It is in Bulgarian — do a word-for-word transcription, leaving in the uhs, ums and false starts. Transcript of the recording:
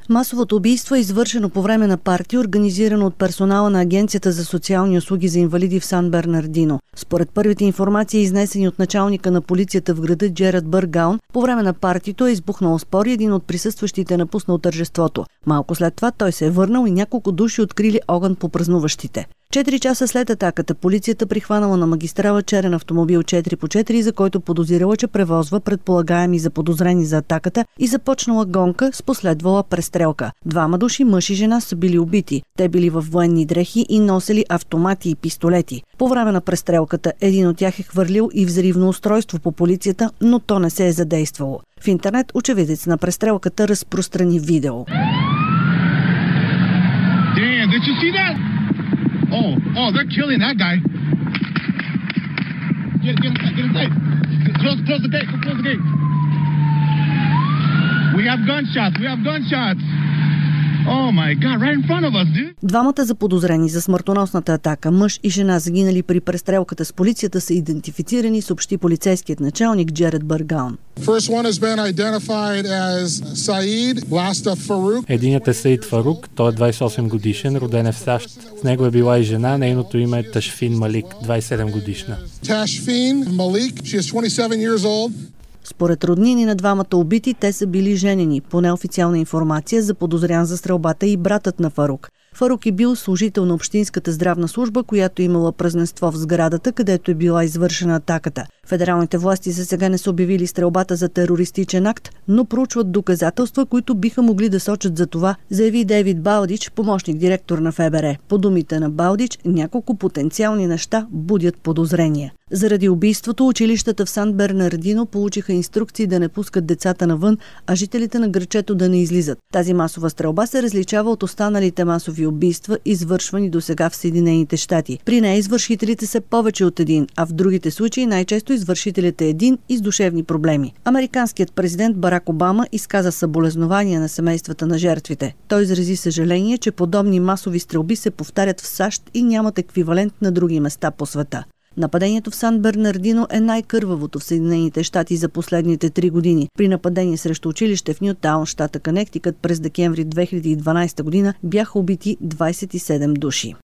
Масовото убийство е извършено по време на парти, организирано от персонала на Агенцията за социални услуги за инвалиди в Сан Бернардино. Според първите информации, изнесени от началника на полицията в града Джерад Бъргаун, по време на партито е избухнал спор и един от присъстващите е напуснал тържеството. Малко след това той се е върнал и няколко души открили огън по празнуващите. Четири часа след атаката полицията прихванала на магистрала черен автомобил четири по четири, за който подозирала, че превозва предполагаеми заподозрени за атаката, и започнала гонка с последвала престрелка. Двама души, мъж и жена, са били убити. Те били във военни дрехи и носели автомати и пистолети. По време на престрелката един от тях е хвърлил и взривно устройство по полицията, но то не се е задействало. В интернет очевидец на престрелката разпространи видео. Damn, did you see that? Oh, oh, they're killing that guy. Get, get inside, get inside. Close, close the gate, close the gate. We have gunshots, we have gunshots. Oh my God, right in front of us, dude. Двамата заподозрени за смъртоносната атака, мъж и жена, загинали при престрелката с полицията, са идентифицирани, съобщи полицейският началник Джерад Бъргаун. Единият е Саид Фарук, той е двадесет и осем годишен, роден е в САЩ. С него е била и жена, нейното име е Ташфин Малик, двадесет и седем годишна. Ташфин Малик, she is twenty-seven years old. Според роднини на двамата убити, те са били женени. По неофициална информация, заподозрян за стрелбата и братът на Фарук. Фарук е бил служител на Общинската здравна служба, която имала празненство в сградата, където е била извършена атаката. Федералните власти за сега не са обявили стрелбата за терористичен акт, но проучват доказателства, които биха могли да сочат за това, заяви Дейвид Балдич, помощник директор на Ф Б Р. По думите на Балдич, няколко потенциални неща будят подозрения. Заради убийството, училищата в Сан Бернардино получиха инструкции да не пускат децата навън, а жителите на грачето да не излизат. Тази масова стрелба се различава от останалите масови убийства, извършвани досега в Съединените щати. При нея извършителите са повече от един, а в другите случаи най-често извършителят е един и с душевни проблеми. Американският президент Барак Обама изказа съболезнования на семействата на жертвите. Той изрази съжаление, че подобни масови стрелби се повтарят в САЩ и нямат еквивалент на други места по света. Нападението в Сан Бернардино е най-кървавото в Съединените щати за последните три години. При нападение срещу училище в Нютаун, щата Конектикът, през декември две хиляди и дванадесета година бяха убити двадесет и седем души.